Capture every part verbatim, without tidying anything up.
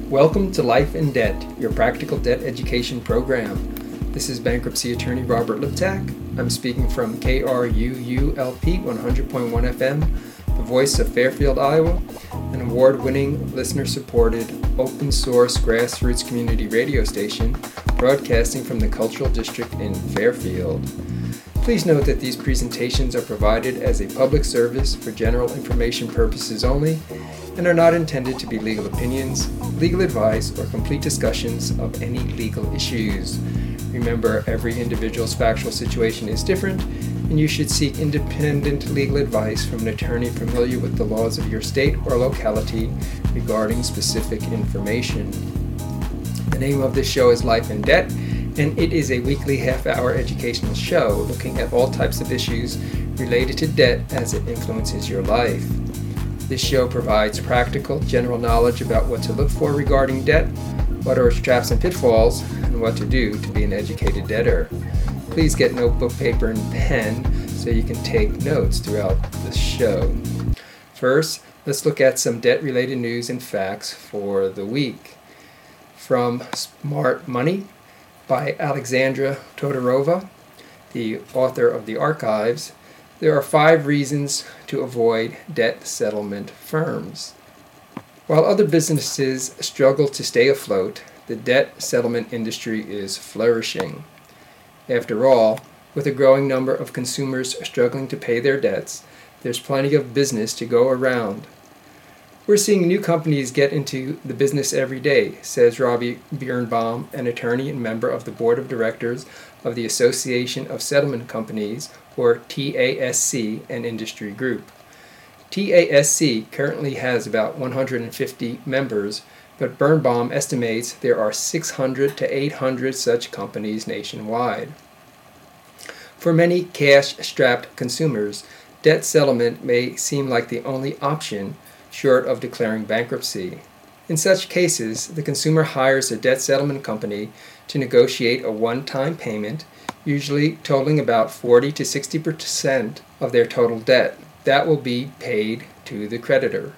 Welcome to Life in Debt, your practical debt education program. This is bankruptcy attorney Robert Liptak. I'm speaking from K R U U L P one hundred point one F M, the voice of Fairfield, Iowa, an award-winning, listener-supported, open-source grassroots community radio station broadcasting from the Cultural District in Fairfield. Please note that these presentations are provided as a public service for general information purposes only and are not intended to be legal opinions, legal advice, or complete discussions of any legal issues. Remember, every individual's factual situation is different, and you should seek independent legal advice from an attorney familiar with the laws of your state or locality regarding specific information. The name of this show is Life in Debt, and it is a weekly half-hour educational show looking at all types of issues related to debt as it influences your life. This show provides practical, general knowledge about what to look for regarding debt, what are its traps and pitfalls, and what to do to be an educated debtor. Please get notebook, paper, and pen so you can take notes throughout the show. First, let's look at some debt-related news and facts for the week. From Smart Money by Alexandra Todorova, the author of The Archives, there are five reasons to avoid debt settlement firms. While other businesses struggle to stay afloat, the debt settlement industry is flourishing. After all, with a growing number of consumers struggling to pay their debts, there's plenty of business to go around. We're seeing new companies get into the business every day, says Robbie Birnbaum, an attorney and member of the board of directors of the Association of Settlement Companies, or T A S C, an industry group. T A S C currently has about one hundred fifty members, but Birnbaum estimates there are six hundred to eight hundred such companies nationwide. For many cash-strapped consumers, debt settlement may seem like the only option short of declaring bankruptcy. In such cases, the consumer hires a debt settlement company to negotiate a one-time payment, usually totaling about forty to sixty percent of their total debt. That will be paid to the creditor.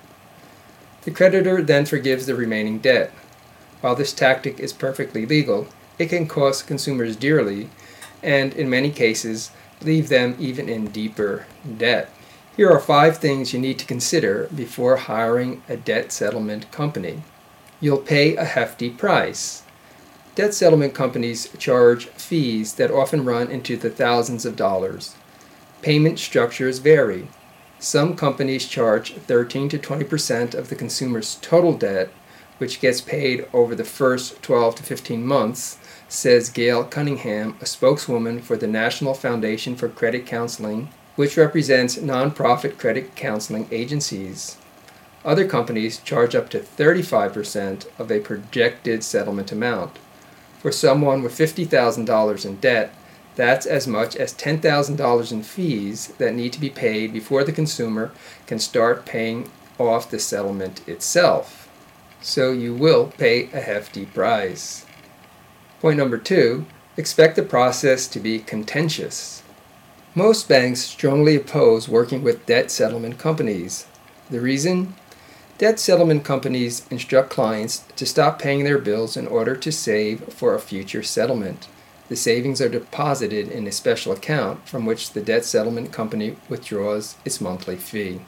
The creditor then forgives the remaining debt. While this tactic is perfectly legal, it can cost consumers dearly and, in many cases, leave them even in deeper debt. Here are five things you need to consider before hiring a debt settlement company. You'll pay a hefty price. Debt settlement companies charge fees that often run into the thousands of dollars. Payment structures vary. Some companies charge thirteen to twenty percent of the consumer's total debt, which gets paid over the first twelve to fifteen months, says Gail Cunningham, a spokeswoman for the National Foundation for Credit Counseling, which represents nonprofit credit counseling agencies. Other companies charge up to thirty-five percent of a projected settlement amount. For someone with fifty thousand dollars in debt, that's as much as ten thousand dollars in fees that need to be paid before the consumer can start paying off the settlement itself. So you will pay a hefty price. Point number two, expect the process to be contentious. Most banks strongly oppose working with debt settlement companies. The reason? Debt settlement companies instruct clients to stop paying their bills in order to save for a future settlement. The savings are deposited in a special account from which the debt settlement company withdraws its monthly fee.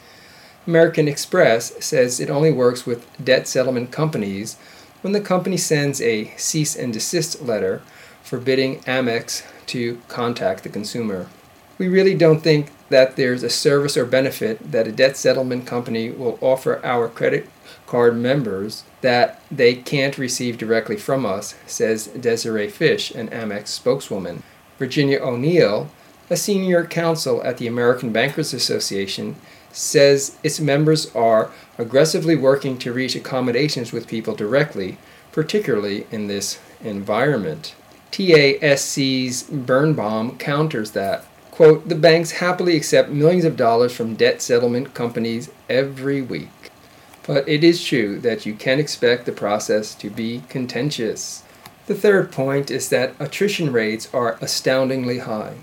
American Express says it only works with debt settlement companies when the company sends a cease and desist letter forbidding Amex to contact the consumer. We really don't think that there's a service or benefit that a debt settlement company will offer our credit card members that they can't receive directly from us, says Desiree Fish, an Amex spokeswoman. Virginia O'Neill, a senior counsel at the American Bankers Association, says its members are aggressively working to reach accommodations with people directly, particularly in this environment. T A S C's Birnbaum counters that, quote, the banks happily accept millions of dollars from debt settlement companies every week. But it is true that you can expect the process to be contentious. The third point is that attrition rates are astoundingly high.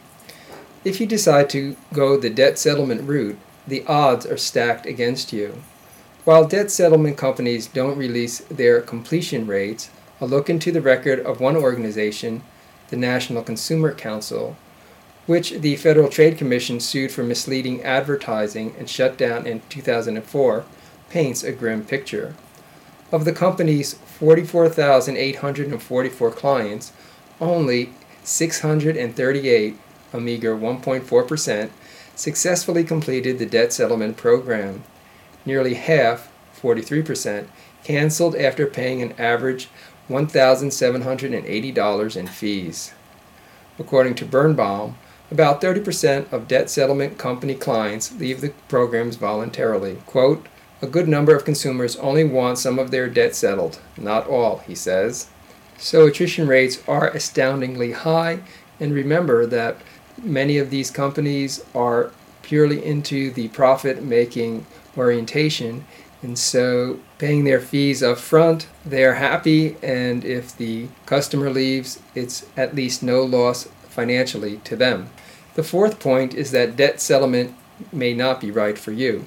If you decide to go the debt settlement route, the odds are stacked against you. While debt settlement companies don't release their completion rates, a look into the record of one organization, the National Consumer Council, which the Federal Trade Commission sued for misleading advertising and shut down in two thousand four, paints a grim picture. Of the company's forty-four thousand eight hundred forty-four clients, only six hundred thirty-eight, a meager one point four percent, successfully completed the debt settlement program. Nearly half, forty-three percent, canceled after paying an average one thousand seven hundred eighty dollars in fees. According to Birnbaum, about thirty percent of debt settlement company clients leave the programs voluntarily. Quote, "A good number of consumers only want some of their debt settled, not all," he says. So attrition rates are astoundingly high, and remember that many of these companies are purely into the profit-making orientation, and so paying their fees up front, they're happy, and if the customer leaves, it's at least no loss financially to them. The fourth point is that debt settlement may not be right for you.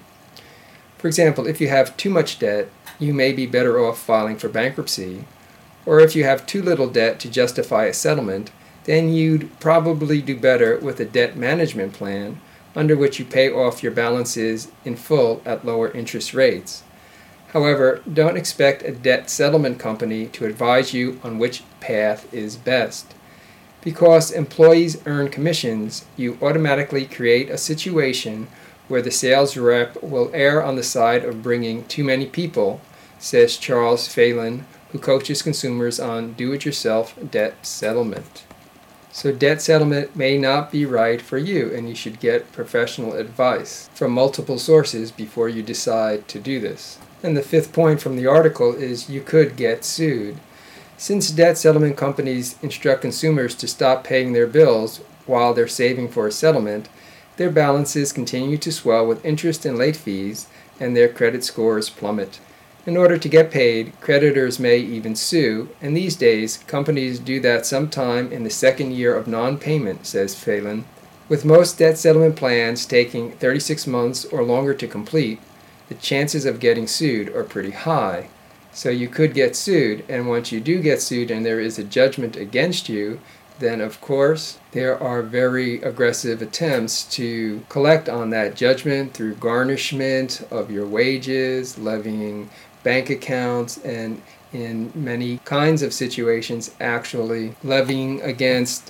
For example, if you have too much debt, you may be better off filing for bankruptcy, or if you have too little debt to justify a settlement, then you'd probably do better with a debt management plan under which you pay off your balances in full at lower interest rates. However, don't expect a debt settlement company to advise you on which path is best. Because employees earn commissions, you automatically create a situation where the sales rep will err on the side of bringing too many people, says Charles Phelan, who coaches consumers on do-it-yourself debt settlement. So debt settlement may not be right for you, and you should get professional advice from multiple sources before you decide to do this. And the fifth point from the article is you could get sued. Since debt settlement companies instruct consumers to stop paying their bills while they're saving for a settlement, their balances continue to swell with interest and late fees, and their credit scores plummet. In order to get paid, creditors may even sue, and these days, companies do that sometime in the second year of non-payment, says Phelan. With most debt settlement plans taking thirty-six months or longer to complete, the chances of getting sued are pretty high. So you could get sued, and once you do get sued and there is a judgment against you, then of course there are very aggressive attempts to collect on that judgment through garnishment of your wages, levying bank accounts, and in many kinds of situations actually levying against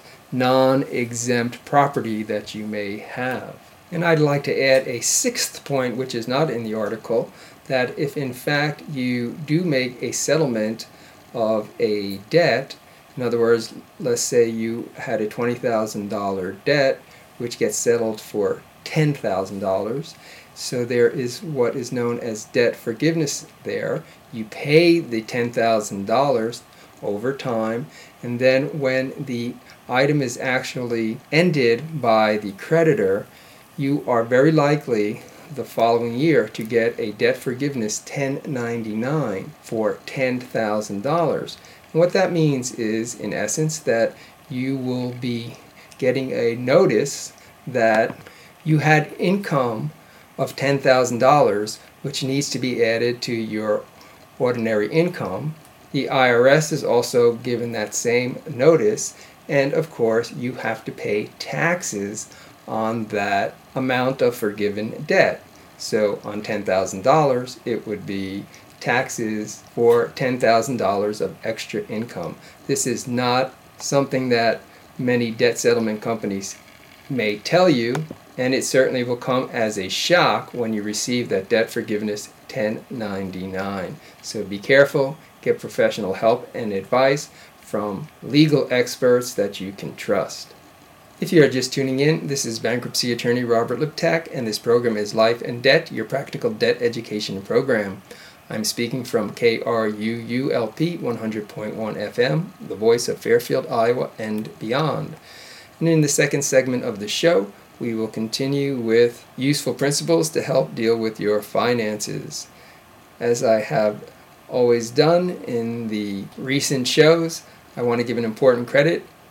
non-exempt property that you may have. And I'd like to add a sixth point, which is not in the article, that if in fact you do make a settlement of a debt, in other words, let's say you had a twenty thousand dollars debt which gets settled for ten thousand dollars, so there is what is known as debt forgiveness there. You pay the ten thousand dollars over time, and then when the item is actually ended by the creditor, you are very likely the following year to get a debt forgiveness ten ninety-nine for ten thousand dollars. And what that means is, in essence, that you will be getting a notice that you had income of ten thousand dollars, which needs to be added to your ordinary income. The I R S is also given that same notice, and of course you have to pay taxes on that amount of forgiven debt. So on ten thousand dollars it would be taxes for ten thousand dollars of extra income. This is not something that many debt settlement companies may tell you, and it certainly will come as a shock when you receive that debt forgiveness ten ninety-nine. So be careful, get professional help and advice from legal experts that you can trust. If you are just tuning in, this is bankruptcy attorney Robert Liptak, and this program is Life and Debt, your practical debt education program. I'm speaking from K R U U L P one hundred point one F M, the voice of Fairfield, Iowa, and beyond. And in the second segment of the show, we will continue with useful principles to help deal with your finances. As I have always done in the recent shows, I want to give an important credit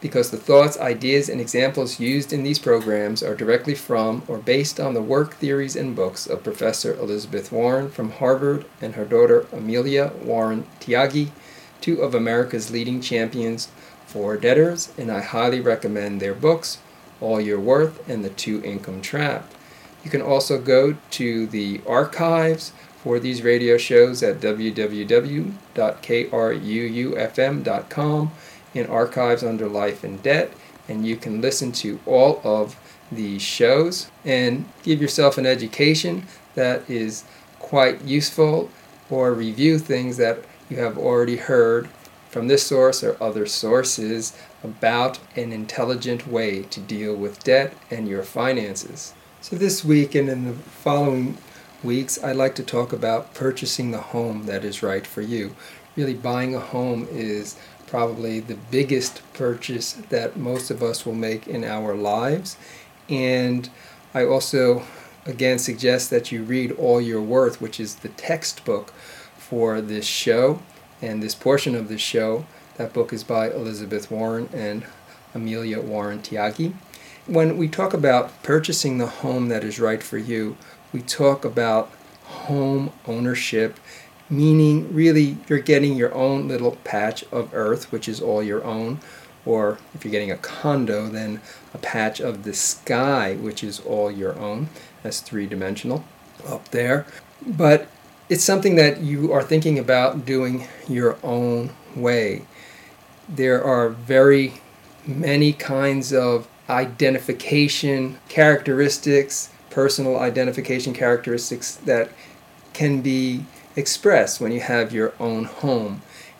because the thoughts, ideas, and examples used in these programs are directly from or based on the work, theories, and books of Professor Elizabeth Warren from Harvard and her daughter Amelia Warren Tyagi, two of America's leading champions for debtors, and I highly recommend their books, All Your Worth and The Two-Income Trap. You can also go to the archives for these radio shows at w w w dot k r u u f m dot com in archives under Life and Debt, and you can listen to all of these shows and give yourself an education that is quite useful, or review things that you have already heard from this source or other sources about an intelligent way to deal with debt and your finances. So this week and in the following weeks, I'd like to talk about purchasing the home that is right for you. Really, buying a home is probably the biggest purchase that most of us will make in our lives. And I also, again, suggest that you read All Your Worth, which is the textbook for this show and this portion of this show. That book is by Elizabeth Warren and Amelia Warren Tyagi. When we talk about purchasing the home that is right for you, we talk about home ownership, meaning really you're getting your own little patch of earth, which is all your own, or if you're getting a condo, then a patch of the sky, which is all your own. That's three-dimensional up there. But it's something that you are thinking about doing your own way. There are very many kinds of identification characteristics, personal identification characteristics that can be expressed when you have your own home.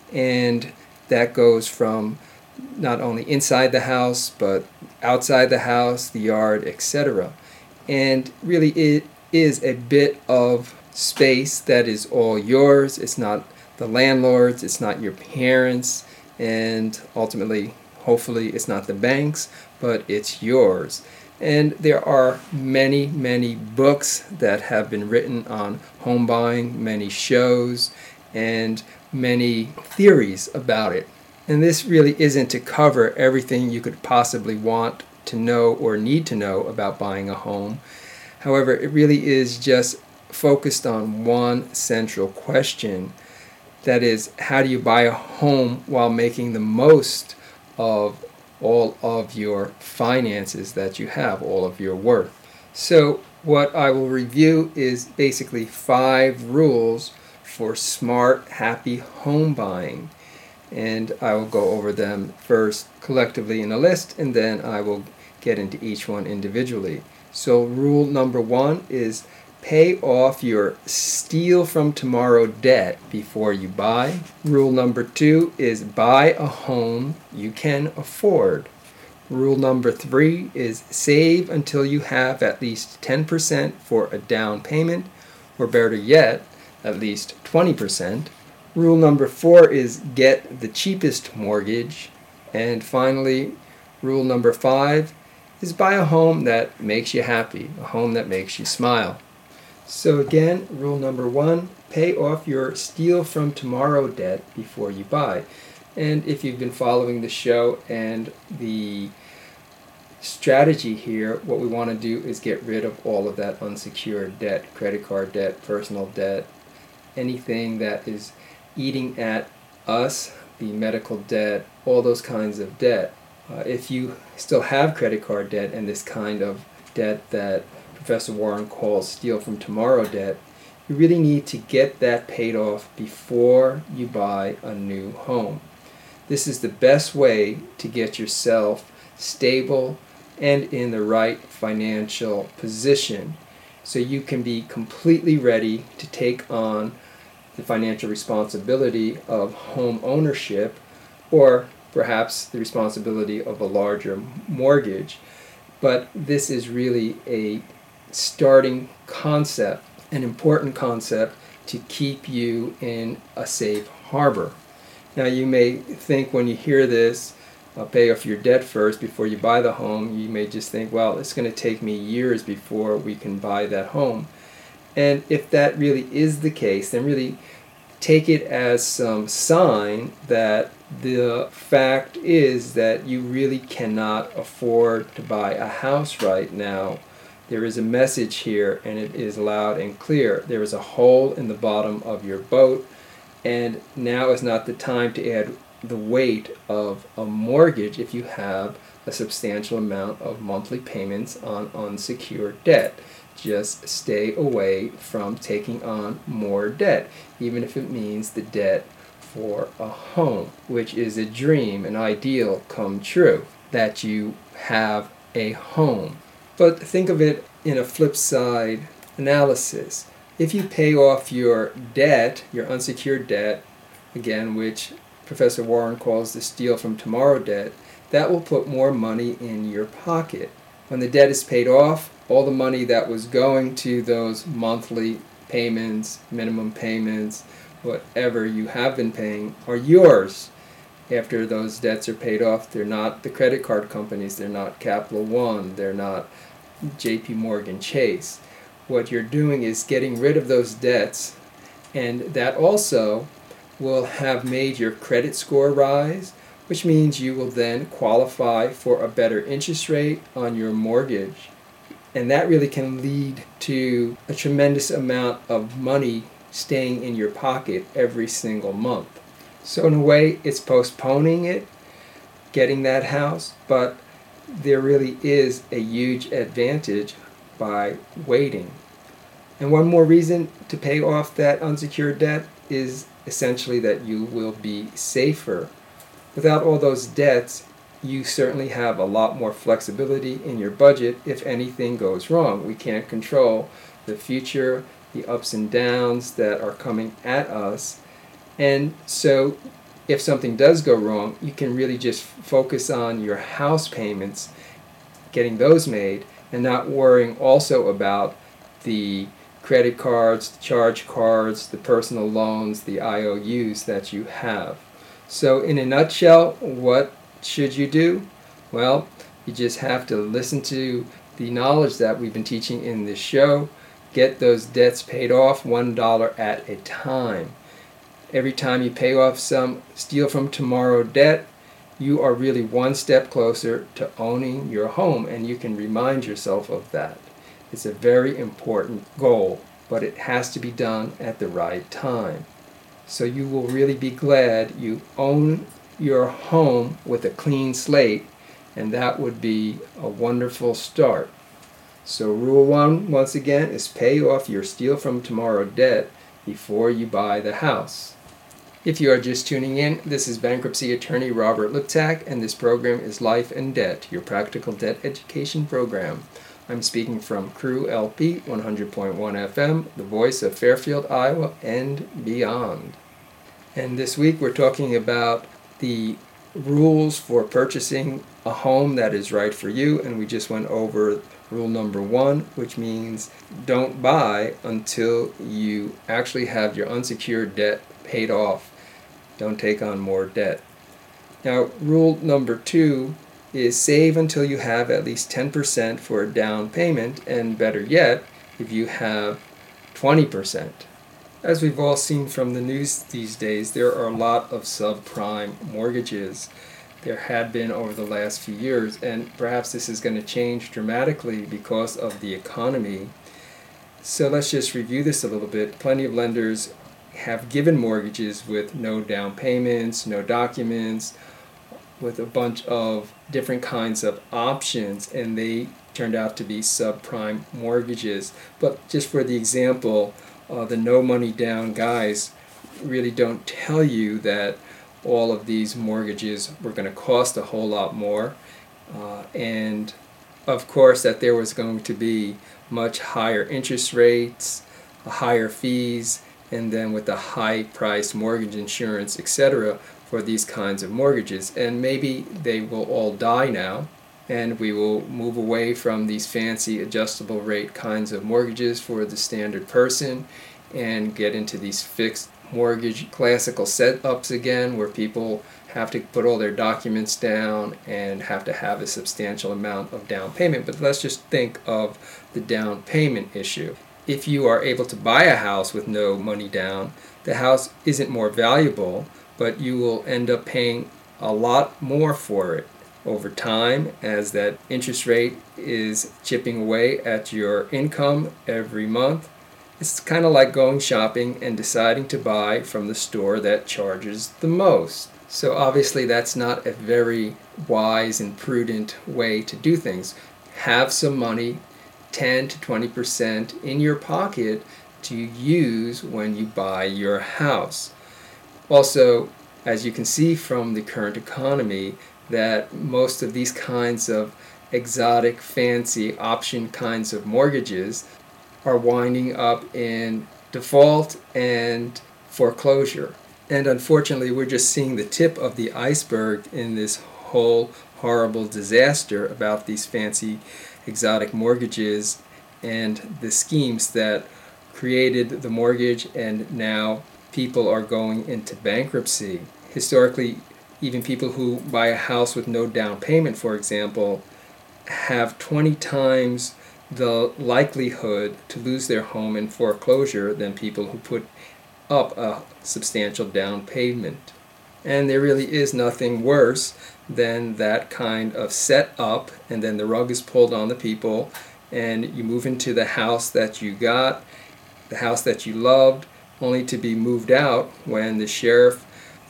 And that goes from not only inside the house, but outside the house, the yard, et cetera. And really it is a bit of space that is all yours. It's not the landlord's, it's not your parents', and ultimately, hopefully, it's not the bank's, but it's yours. And there are many, many books that have been written on home buying, many shows, and many theories about it. And this really isn't to cover everything you could possibly want to know or need to know about buying a home. However, it really is just focused on one central question. That is, how do you buy a home while making the most of all of your finances that you have, all of your worth? So what I will review is basically five rules for smart, happy home buying. And I will go over them first collectively in a list, and then I will get into each one individually. So rule number one is pay off your steal from tomorrow debt before you buy. Rule number two is buy a home you can afford. Rule number three is save until you have at least ten percent for a down payment, or better yet, at least twenty percent. Rule number four is get the cheapest mortgage. And finally, rule number five is buy a home that makes you happy, a home that makes you smile. So again, rule number one, pay off your steal from tomorrow debt before you buy. And if you've been following the show and the strategy here, what we want to do is get rid of all of that unsecured debt, credit card debt, personal debt, anything that is eating at us, the medical debt, all those kinds of debt. Uh, if you still have credit card debt and this kind of debt that Professor Warren calls steal from tomorrow debt, you really need to get that paid off before you buy a new home. This is the best way to get yourself stable and in the right financial position so you can be completely ready to take on the financial responsibility of home ownership, or perhaps the responsibility of a larger mortgage. But this is really a starting concept, an important concept to keep you in a safe harbor. Now you may think when you hear this, uh, pay off your debt first before you buy the home, you may just think, well, it's going to take me years before we can buy that home. And if that really is the case, then really take it as some sign that the fact is that you really cannot afford to buy a house right now. There is a message here, and it is loud and clear. There is a hole in the bottom of your boat, and now is not the time to add the weight of a mortgage if you have a substantial amount of monthly payments on unsecured debt. Just stay away from taking on more debt, even if it means the debt for a home, which is a dream, an ideal come true, that you have a home. But think of it in a flip side analysis. If you pay off your debt, your unsecured debt, again, which Professor Warren calls the steal from tomorrow debt, that will put more money in your pocket. When the debt is paid off, all the money that was going to those monthly payments, minimum payments, whatever you have been paying, are yours. After those debts are paid off, they're not the credit card companies, they're not Capital One, they're not J P Morgan Chase. What you're doing is getting rid of those debts, and that also will have made your credit score rise, which means you will then qualify for a better interest rate on your mortgage. And that really can lead to a tremendous amount of money staying in your pocket every single month. So in a way, it's postponing it, getting that house, but there really is a huge advantage by waiting. And one more reason to pay off that unsecured debt is essentially that you will be safer. Without all those debts, you certainly have a lot more flexibility in your budget if anything goes wrong. We can't control the future, the ups and downs that are coming at us. And so if something does go wrong, you can really just focus on your house payments, getting those made, and not worrying also about the credit cards, the charge cards, the personal loans, the I O Us that you have. So in a nutshell, what should you do? Well, you just have to listen to the knowledge that we've been teaching in this show. Get those debts paid off one dollar at a time. Every time you pay off some steal from tomorrow debt, you are really one step closer to owning your home, and you can remind yourself of that. It's a very important goal, but it has to be done at the right time. So you will really be glad you own your home with a clean slate, and that would be a wonderful start. So rule one, once again, is pay off your steal from tomorrow debt before you buy the house. If you are just tuning in, this is bankruptcy attorney Robert Liptak, and this program is Life and Debt, your practical debt education program. I'm speaking from Crew L P one hundred point one F M, the voice of Fairfield, Iowa, and beyond. And this week we're talking about the rules for purchasing a home that is right for you, and we just went over rule number one, which means don't buy until you actually have your unsecured debt paid off. Don't take on more debt. Now, rule number two is save until you have at least ten percent for a down payment, and better yet, if you have twenty percent. As we've all seen from the news these days, there are a lot of subprime mortgages. There had been over the last few years, and perhaps this is going to change dramatically because of the economy. So let's just review this a little bit. Plenty of lenders have given mortgages with no down payments, no documents, with a bunch of different kinds of options, and they turned out to be subprime mortgages. But just for the example, uh, the no money down guys really don't tell you that all of these mortgages were going to cost a whole lot more, uh, and of course that there was going to be much higher interest rates, higher fees, and then with the high price mortgage insurance, et cetera, for these kinds of mortgages. And maybe they will all die now, and we will move away from these fancy adjustable rate kinds of mortgages for the standard person and get into these fixed mortgage classical setups again, where people have to put all their documents down and have to have a substantial amount of down payment. But let's just think of the down payment issue. If you are able to buy a house with no money down, the house isn't more valuable, but you will end up paying a lot more for it over time as that interest rate is chipping away at your income every month. It's kind of like going shopping and deciding to buy from the store that charges the most. So obviously that's not a very wise and prudent way to do things. Have some money, ten to twenty percent in your pocket to use when you buy your house. Also, as you can see from the current economy, that most of these kinds of exotic, fancy option kinds of mortgages are winding up in default and foreclosure. And unfortunately, we're just seeing the tip of the iceberg in this whole horrible disaster about these fancy exotic mortgages and the schemes that created the mortgage, and now people are going into bankruptcy. Historically, even people who buy a house with no down payment, for example, have twenty times the likelihood to lose their home in foreclosure than people who put up a substantial down payment. And there really is nothing worse than that kind of setup, and then the rug is pulled on the people, and you move into the house that you got, the house that you loved, only to be moved out when the sheriff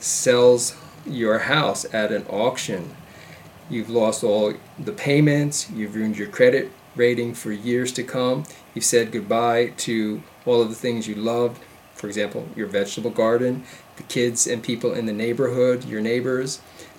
sells your house at an auction. You've lost all the payments, you've ruined your credit rating for years to come, you've said goodbye to all of the things you loved, for example, your vegetable garden, the kids and people in the neighborhood, your neighbors,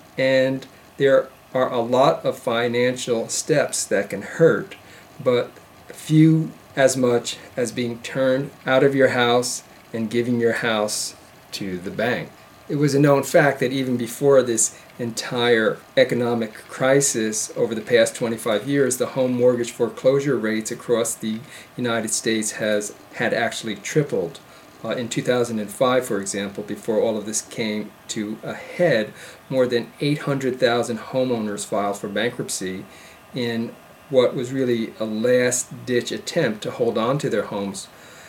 and there are a lot of financial steps that can hurt, but few as much as being turned out of your house and giving your house to the bank. It was a known fact that even before this entire economic crisis over the past twenty-five years, the home mortgage foreclosure rates across the United States has had actually tripled. Uh, in two thousand five, for example, before all of this came to a head, more than eight hundred thousand homeowners filed for bankruptcy in what was really a last-ditch attempt to hold on to their homes.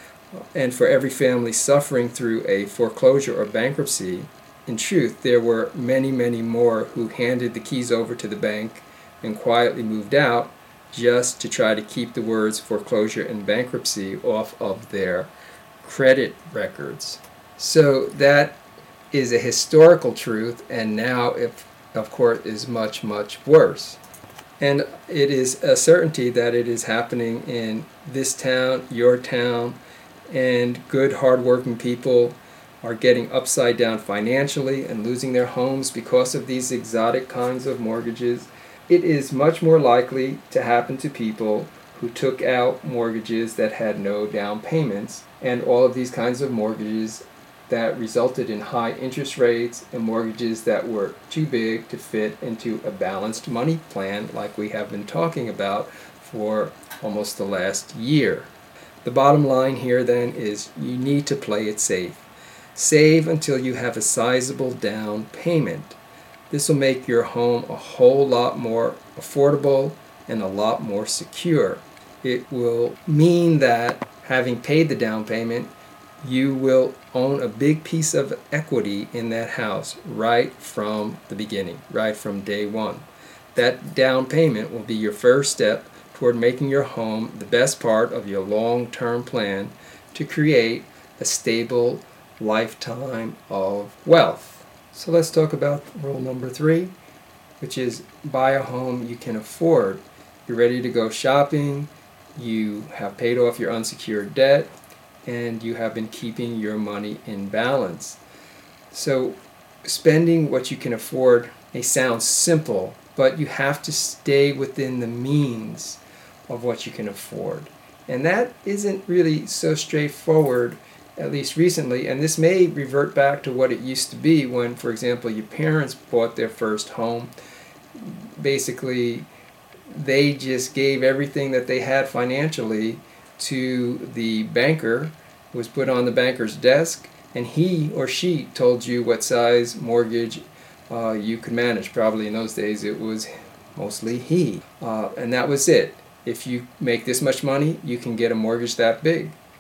And for every family suffering through a foreclosure or bankruptcy, in truth, there were many, many more who handed the keys over to the bank and quietly moved out just to try to keep the words foreclosure and bankruptcy off of their credit records. So that is a historical truth, and now, if, of course, is much, much worse. And it is a certainty that it is happening in this town, your town, and good, hardworking people are getting upside down financially and losing their homes because of these exotic kinds of mortgages. It is much more likely to happen to people who took out mortgages that had no down payments, and all of these kinds of mortgages that resulted in high interest rates and mortgages that were too big to fit into a balanced money plan like we have been talking about for almost the last year. The bottom line here then is you need to play it safe. Save until you have a sizable down payment. This will make your home a whole lot more affordable and a lot more secure. It will mean that having paid the down payment, you will own a big piece of equity in that house right from the beginning, right from day one. That down payment will be your first step toward making your home the best part of your long-term plan to create a stable lifetime of wealth. So let's talk about rule number three, which is buy a home you can afford. You're ready to go shopping, you have paid off your unsecured debt, and you have been keeping your money in balance. So spending what you can afford may sound simple, but you have to stay within the means of what you can afford. And that isn't really so straightforward, at least recently, and this may revert back to what it used to be when, for example, your parents bought their first home. Basically, they just gave everything that they had financially to the banker, was put on the banker's desk, and he or she told you what size mortgage uh, you could manage. Probably in those days it was mostly he. Uh, and that was it. If you make this much money, you can get a mortgage that big.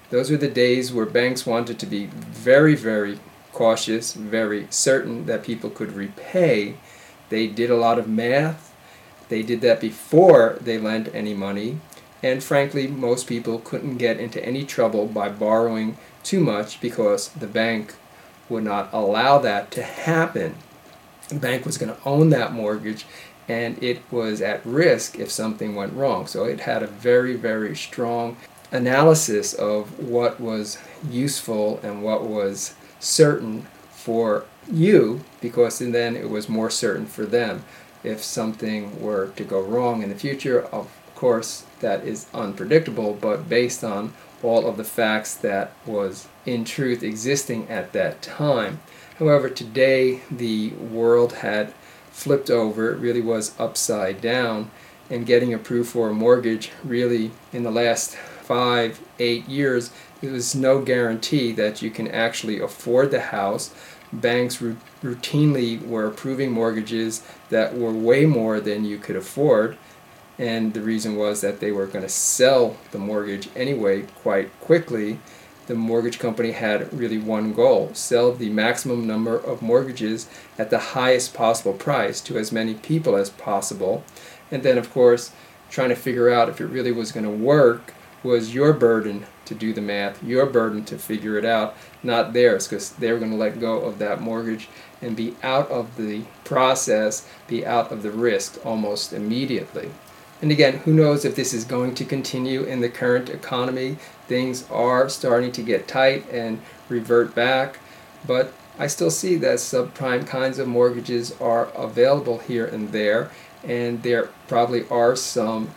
Those were the days where banks wanted to be very, very cautious, very certain that people could repay. They did a lot of math. They did that before they lent any money. And frankly, most people couldn't get into any trouble by borrowing too much because the bank would not allow that to happen. The bank was going to own that mortgage, and it was at risk if something went wrong. So it had a very, very strong analysis of what was useful and what was certain for you, because then it was more certain for them if something were to go wrong in the future. Of course, that is unpredictable, but based on all of the facts that was in truth existing at that time. However, today the world had flipped over. It really was upside down, and getting approved for a mortgage really in the last five, eight years, there was no guarantee that you can actually afford the house. Banks r- routinely were approving mortgages that were way more than you could afford, and the reason was that they were going to sell the mortgage anyway quite quickly. The mortgage company had really one goal: sell the maximum number of mortgages at the highest possible price to as many people as possible. And then, of course, trying to figure out if it really was going to work was your burden to do the math, your burden to figure it out, not theirs, because they were going to let go of that mortgage and be out of the process, be out of the risk almost immediately. And again, who knows if this is going to continue in the current economy. Things are starting to get tight and revert back, but I still see that subprime kinds of mortgages are available here and there, and there probably are some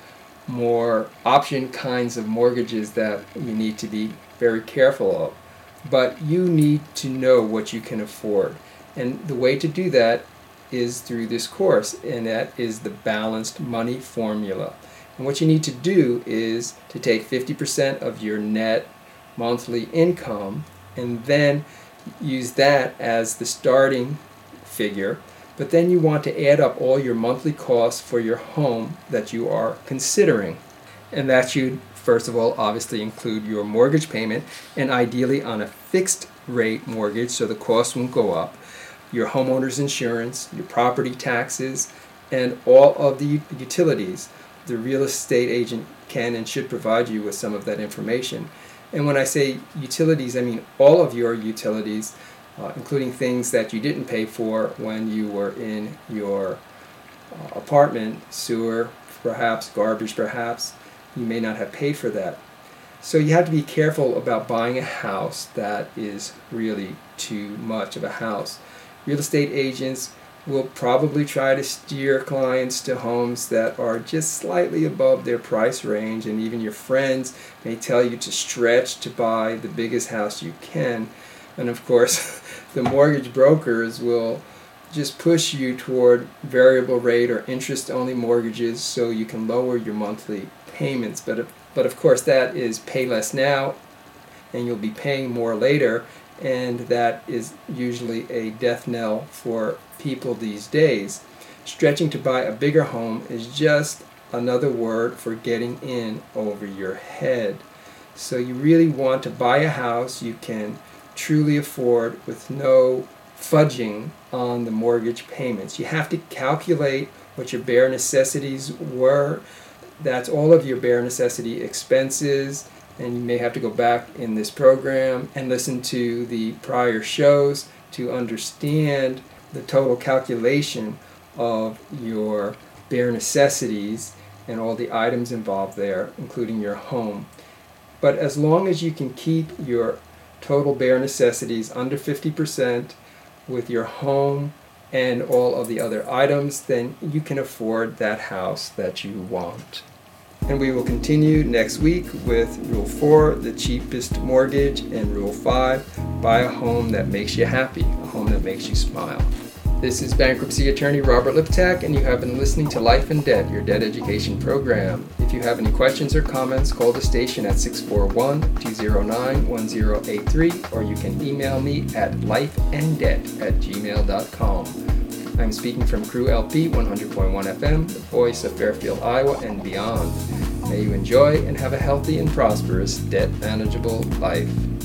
more option kinds of mortgages that you need to be very careful of. But you need to know what you can afford, and the way to do that is through this course, and that is the balanced money formula. And what you need to do is to take fifty percent of your net monthly income and then use that as the starting figure, but then you want to add up all your monthly costs for your home that you are considering. And that should, first of all, obviously include your mortgage payment, and ideally on a fixed rate mortgage so the cost won't go up, your homeowner's insurance, your property taxes, and all of the utilities. The real estate agent can and should provide you with some of that information. And when I say utilities, I mean all of your utilities, uh, including things that you didn't pay for when you were in your uh, apartment, sewer, perhaps, garbage, perhaps. You may not have paid for that. So you have to be careful about buying a house that is really too much of a house. Real estate agents will probably try to steer clients to homes that are just slightly above their price range, and even your friends may tell you to stretch to buy the biggest house you can. And of course, the mortgage brokers will just push you toward variable rate or interest-only mortgages so you can lower your monthly payments. But, but of course, that is pay less now, and you'll be paying more later. And that is usually a death knell for people these days. Stretching to buy a bigger home is just another word for getting in over your head. So you really want to buy a house you can truly afford with no fudging on the mortgage payments. You have to calculate what your bare necessities were. That's all of your bare necessity expenses. And you may have to go back in this program and listen to the prior shows to understand the total calculation of your bare necessities and all the items involved there, including your home. But as long as you can keep your total bare necessities under fifty percent with your home and all of the other items, then you can afford that house that you want. And we will continue next week with Rule four, the cheapest mortgage, and Rule five, buy a home that makes you happy, a home that makes you smile. This is bankruptcy attorney Robert Liptak, and you have been listening to Life in Debt, your debt education program. If you have any questions or comments, call the station at six four one, two zero nine, one zero eight three, or you can email me at lifeanddebt at gmail dot com. I'm speaking from Crew L P one hundred point one F M, the voice of Fairfield, Iowa, and beyond. May you enjoy and have a healthy and prosperous debt manageable life.